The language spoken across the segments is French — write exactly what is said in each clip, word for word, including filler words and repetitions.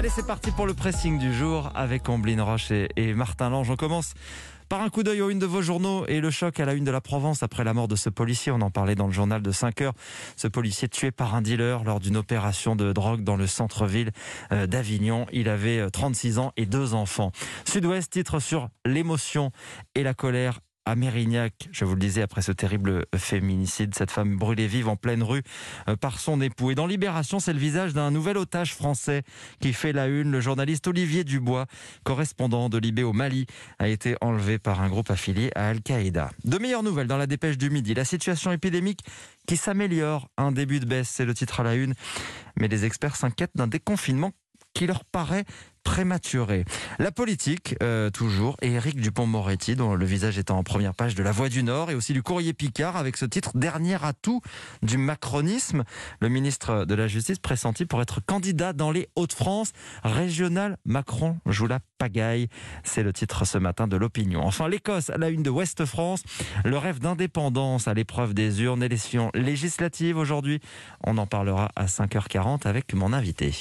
Allez, c'est parti pour le pressing du jour avec Omblin Roche et, et Martin Lange. On commence par un coup d'œil aux unes de vos journaux et le choc à la une de la Provence après la mort de ce policier. On en parlait dans le journal de cinq heures. Ce policier tué par un dealer lors d'une opération de drogue dans le centre-ville d'Avignon. Il avait trente-six ans et deux enfants. Sud-Ouest titre sur l'émotion et la colère à Mérignac, je vous le disais, après ce terrible féminicide, cette femme brûlée vive en pleine rue par son époux. Et dans Libération, c'est le visage d'un nouvel otage français qui fait la une. Le journaliste Olivier Dubois, correspondant de Libé au Mali, a été enlevé par un groupe affilié à Al-Qaïda. De meilleures nouvelles dans la dépêche du midi. La situation épidémique qui s'améliore, un début de baisse, c'est le titre à la une. Mais les experts s'inquiètent d'un déconfinement qui leur paraît prématuré. La politique, euh, toujours, et Éric Dupond-Moretti, dont le visage est en première page de La Voix du Nord, et aussi du Courrier Picard, avec ce titre « Dernier atout du macronisme ». Le ministre de la Justice pressenti pour être candidat dans les Hauts-de-France. Régional, Macron joue la pagaille. C'est le titre ce matin de l'Opinion. Enfin, l'Écosse à la une de Ouest France. Le rêve d'indépendance à l'épreuve des urnes. Élections législatives aujourd'hui. On en parlera à cinq heures quarante avec mon invité.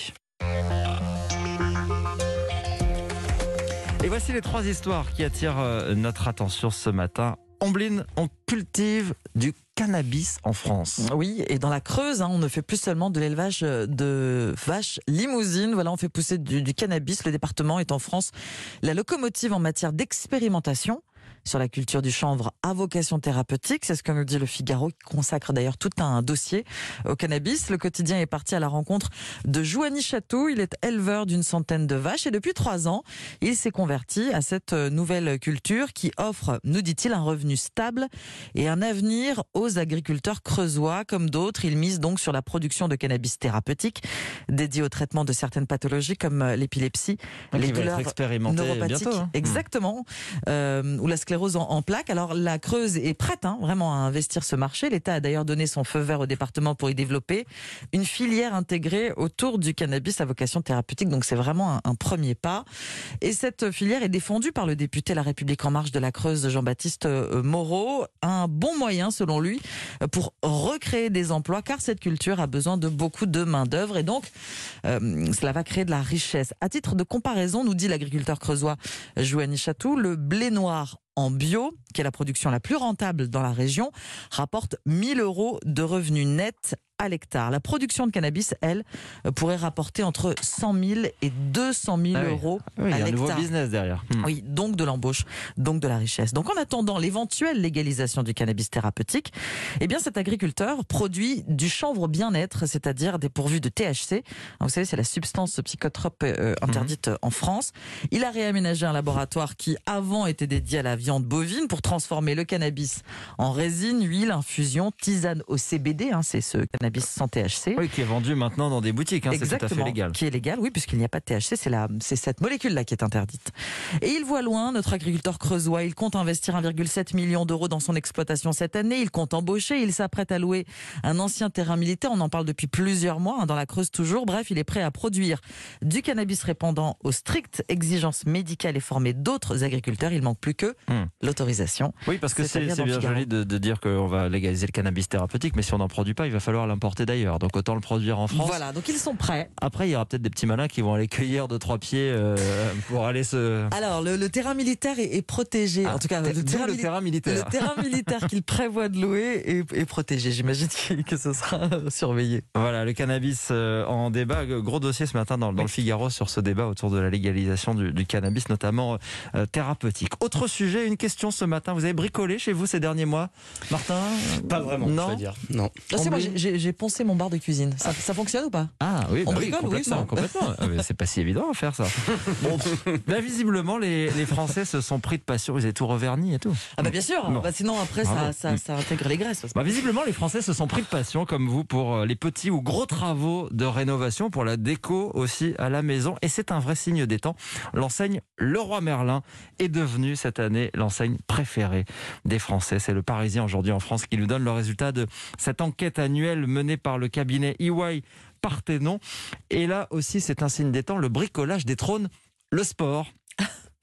Et voici les trois histoires qui attirent notre attention ce matin. Omblin, on cultive du cannabis en France. Oui, et dans la Creuse, hein, on ne fait plus seulement de l'élevage de vaches limousines. Voilà, on fait pousser du, du cannabis. Le département est en France la locomotive en matière d'expérimentation sur la culture du chanvre à vocation thérapeutique. C'est ce que nous dit Le Figaro, qui consacre d'ailleurs tout un dossier au cannabis. Le quotidien est parti à la rencontre de Jouani Chatou. Il est éleveur d'une centaine de vaches et depuis trois ans, il s'est converti à cette nouvelle culture qui offre, nous dit-il, un revenu stable et un avenir aux agriculteurs creusois. Comme d'autres, il mise donc sur la production de cannabis thérapeutique dédié au traitement de certaines pathologies comme l'épilepsie, Donc les douleurs neuropathiques. Bientôt, hein. Exactement. Euh, ou la sclérose en, en plaques. Alors la Creuse est prête hein, vraiment à investir ce marché. L'État a d'ailleurs donné son feu vert au département pour y développer une filière intégrée autour du cannabis à vocation thérapeutique. Donc c'est vraiment un, un premier pas. Et cette filière est défendue par le député La République En Marche de la Creuse, Jean-Baptiste Moreau. Un bon moyen selon lui pour recréer des emplois car cette culture a besoin de beaucoup de main d'œuvre et donc euh, cela va créer de la richesse. À titre de comparaison, nous dit l'agriculteur creusois Jouani Chatou, le blé noir en bio, qui est la production la plus rentable dans la région, rapporte mille euros de revenus nets à l'hectare. La production de cannabis, elle, pourrait rapporter entre cent mille et deux cent mille ah oui. euros oui, à l'hectare. Il y a un nouveau business derrière. Hmm. Oui, donc de l'embauche, donc de la richesse. Donc en attendant l'éventuelle légalisation du cannabis thérapeutique, eh bien cet agriculteur produit du chanvre bien-être, c'est-à-dire dépourvu de T H C. Vous savez, c'est la substance psychotrope euh, interdite mmh. en France. Il a réaménagé un laboratoire qui avant était dédié à la viande bovine pour transformer le cannabis en résine, huile, infusion, tisane au C B D, hein, c'est ce cannabis sans T H C. Oui, qui est vendu maintenant dans des boutiques, hein, c'est tout à fait légal. Qui est légal, oui, puisqu'il n'y a pas de T H C, c'est, la, c'est cette molécule-là qui est interdite. Et il voit loin, notre agriculteur creusois, il compte investir un virgule sept million d'euros dans son exploitation cette année, il compte embaucher, il s'apprête à louer un ancien terrain militaire, on en parle depuis plusieurs mois, hein, dans la Creuse toujours, bref, il est prêt à produire du cannabis répondant aux strictes exigences médicales et former d'autres agriculteurs, il manque plus que hum. l'autorisation. Oui, parce que c'est, c'est, c'est bien joli de, de dire qu'on va légaliser le cannabis thérapeutique, mais si on n'en produit pas, il va falloir l'importer d'ailleurs. Donc autant le produire en France. Voilà, donc ils sont prêts. Après, il y aura peut-être des petits malins qui vont aller cueillir deux, trois pieds euh, pour aller se... Alors, le, le terrain militaire est, est protégé. Ah, en tout cas, le, le, terrain, le terrain militaire. Le terrain militaire qu'il prévoit de louer est, est protégé. J'imagine que ce sera surveillé. Voilà, le cannabis euh, en débat. Gros dossier ce matin dans, dans le Figaro sur ce débat autour de la légalisation du, du cannabis, notamment euh, thérapeutique. Autre sujet, une question ce matin. Vous avez bricolé chez vous ces derniers mois, Martin? Pas vraiment, non. je veux dire. Non. non c'est moi, j'ai, j'ai poncé mon bar de cuisine. Ça, ça fonctionne ou pas? Ah oui, on bah bricole, oui, complètement, oui, ça. complètement. Ah, c'est pas si évident à faire ça. Bon, bah, visiblement, les, les Français se sont pris de passion. Ils avaient tout reverni et tout. Ah bah bien sûr. Bon. Bah, sinon après ça, ça, ça intègre les graisses. Bah, visiblement, les Français se sont pris de passion comme vous pour les petits ou gros travaux de rénovation, pour la déco aussi à la maison. Et c'est un vrai signe des temps. L'enseigne Leroy Merlin est devenue cette année l'enseigne préférée des Français. C'est le Parisien aujourd'hui en France qui nous donne le résultat de cette enquête annuelle menée par le cabinet E Y Parthénon. Et là aussi, c'est un signe des temps, le bricolage détrône le sport.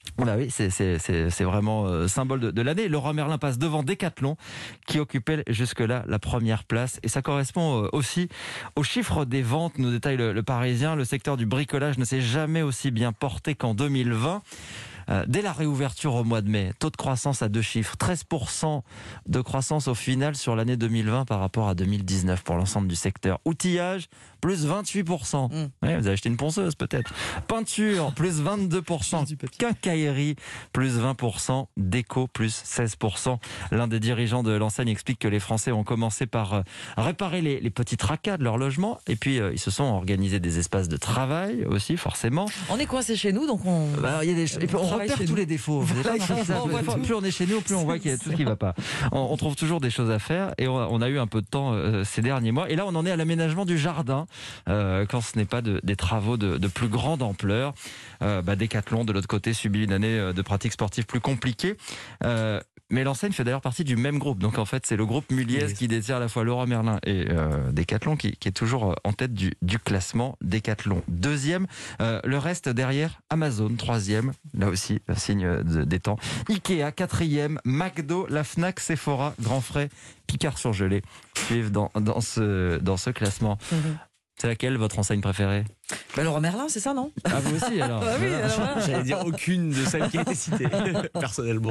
Bah oui, c'est, c'est, c'est, c'est vraiment euh, symbole de, de l'année. Leroy Merlin passe devant Decathlon, qui occupait jusque-là la première place. Et ça correspond euh, aussi aux chiffres des ventes, nous détaille le, le Parisien. Le secteur du bricolage ne s'est jamais aussi bien porté qu'en deux mille vingt. Euh, dès la réouverture au mois de mai, taux de croissance à deux chiffres, treize pour cent de croissance au final sur l'année deux mille vingt par rapport à deux mille dix-neuf pour l'ensemble du secteur. Outillage, plus vingt-huit pour cent. Mmh. Ouais, vous avez acheté une ponceuse peut-être. Peinture, plus vingt-deux pour cent. Quincaillerie, plus vingt pour cent. Déco, plus seize pour cent. L'un des dirigeants de l'enseigne explique que les Français ont commencé par euh, réparer les, les petits tracas de leur logement et puis euh, ils se sont organisés des espaces de travail aussi, forcément. On est coincé chez nous, donc on... Bah, y a des... et puis, on repère tous les défauts. Voilà, ça, plus on est chez nous, plus on voit qu'il y a tout ce qui ne va pas. On, on trouve toujours des choses à faire et on a, on a eu un peu de temps euh, ces derniers mois. Et là, on en est à l'aménagement du jardin euh, quand ce n'est pas de, des travaux de, de plus grande ampleur. Euh, bah, Decathlon, de l'autre côté, subit une année de pratiques sportives plus compliquées. Euh, Mais l'enseigne fait d'ailleurs partie du même groupe. Donc en fait, c'est le groupe Muliez oui. qui détient à la fois Leroy Merlin et euh, Decathlon qui, qui est toujours en tête du, du classement. Decathlon deuxième. Euh, le reste derrière, Amazon troisième. Là aussi, signe de, des temps. Ikea quatrième. McDo, la Fnac, Sephora, Grand Frais, Picard surgelé suivent dans, dans, ce, dans ce classement. Mm-hmm. C'est laquelle votre enseigne préférée? Bah, Leroy Merlin, c'est ça, non? Ah, vous aussi, alors? Ah oui, alors j'allais dire aucune de celles qui a été citées, personnellement.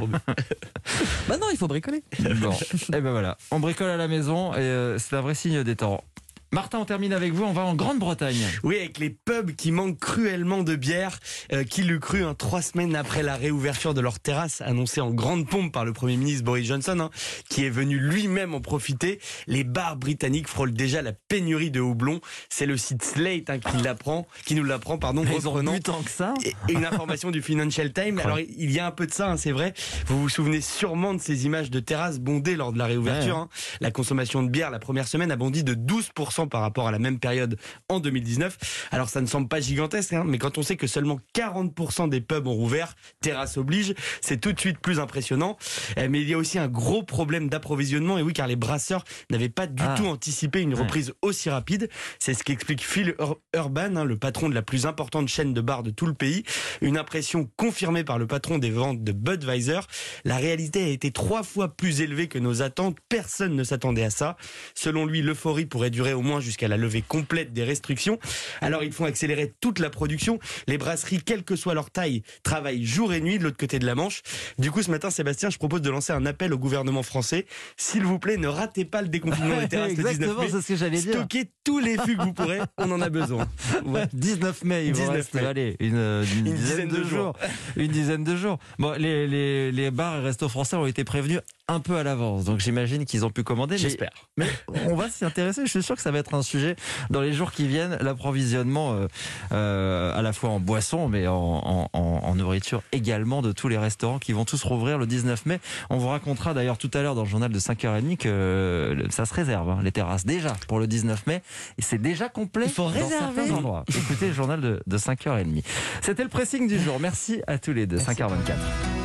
Bah non, il faut bricoler. Bon, et ben voilà, on bricole à la maison et euh, c'est un vrai signe des temps. Martin, on termine avec vous, on va en Grande-Bretagne. Oui, avec les pubs qui manquent cruellement de bière. Euh, qui l'eût cru, hein, trois semaines après la réouverture de leur terrasse, annoncée en grande pompe par le Premier ministre Boris Johnson, hein, qui est venu lui-même en profiter. Les bars britanniques frôlent déjà la pénurie de houblon. C'est le site Slate hein, qui l'apprend, qui nous l'apprend, pardon, reprenant tant que ça. Et une information du Financial Times. Alors, il y a un peu de ça, hein, c'est vrai. Vous vous souvenez sûrement de ces images de terrasses bondées lors de la réouverture. Ouais. Hein. La consommation de bière, la première semaine, a bondi de douze pour cent par rapport à la même période en deux mille dix-neuf. Alors ça ne semble pas gigantesque, hein, mais quand on sait que seulement quarante pour cent des pubs ont rouvert, terrasse oblige, c'est tout de suite plus impressionnant. Mais il y a aussi un gros problème d'approvisionnement, et oui, car les brasseurs n'avaient pas du ah. tout anticipé une reprise ouais. aussi rapide. C'est ce qu'explique Phil Ur- Urban, hein, le patron de la plus importante chaîne de bars de tout le pays. Une impression confirmée par le patron des ventes de Budweiser. La réalité a été trois fois plus élevée que nos attentes. Personne ne s'attendait à ça. Selon lui, l'euphorie pourrait durer au moins jusqu'à la levée complète des restrictions. Alors ils font accélérer toute la production. Les brasseries, quelle que soit leur taille, travaillent jour et nuit de l'autre côté de la Manche. Du coup, ce matin, Sébastien, je propose de lancer un appel au gouvernement français. S'il vous plaît, ne ratez pas le déconfinement des terrasses le dix-neuf mai. C'est ce que j'allais dire. Stockez tous les fûts que vous pourrez, on en a besoin. Ouais. dix-neuf mai, il vous reste allez, une, une, une dizaine, dizaine de, de jours. jours. Une dizaine de jours. Bon, les, les, les bars et restos français ont été prévenus un peu à l'avance, donc j'imagine qu'ils ont pu commander. J'espère. Mais, mais on va s'y intéresser. Je suis sûr que ça va être un sujet dans les jours qui viennent. L'approvisionnement, euh, euh, à la fois en boissons, mais en, en, en nourriture également, de tous les restaurants qui vont tous rouvrir le dix-neuf mai. On vous racontera d'ailleurs tout à l'heure dans le journal de cinq heures trente que euh, ça se réserve, hein, les terrasses déjà pour le dix-neuf mai, et c'est déjà complet. Il faut dans réserver. certains endroits. Écoutez le journal de, de cinq heures trente. C'était le pressing du jour. Merci à tous les deux. Merci. cinq heures vingt-quatre.